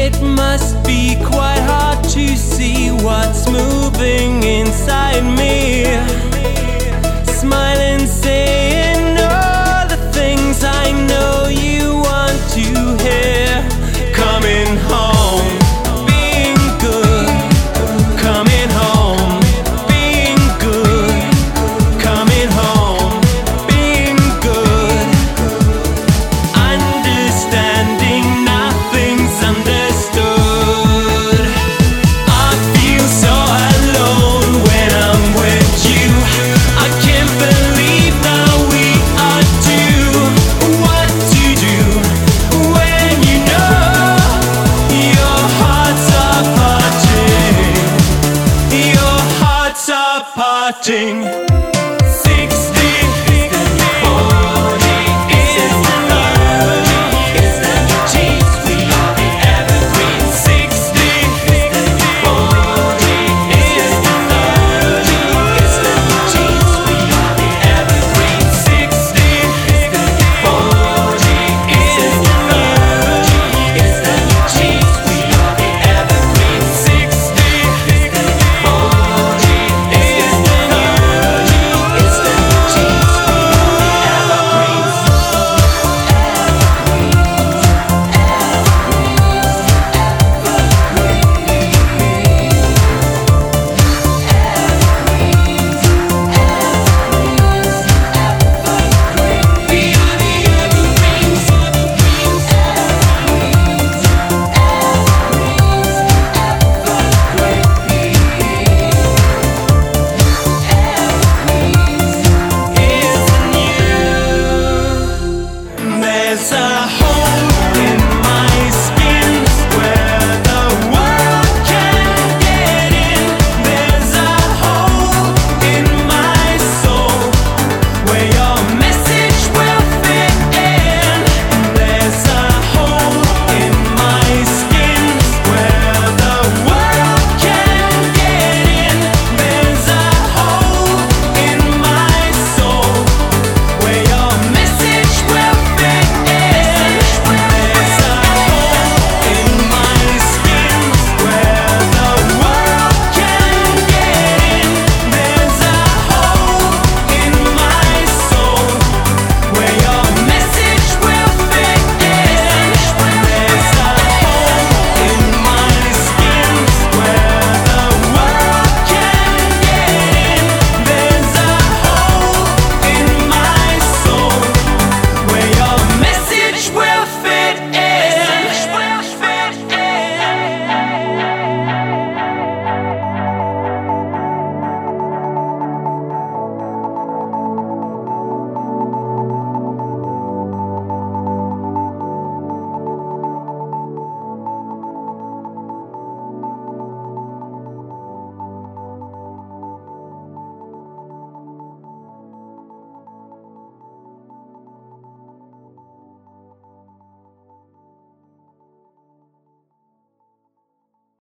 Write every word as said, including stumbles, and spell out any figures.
It must be quite hard to see what's moving inside me. Smiling, saying all the things I know you want to hear. Coming home, being good. Coming home, being good. Coming home, being good. Understanding nothing's understood. I feel so alone when I'm with you. I can't believe that we are two. What to do when you know your hearts are parting? Your hearts are parting.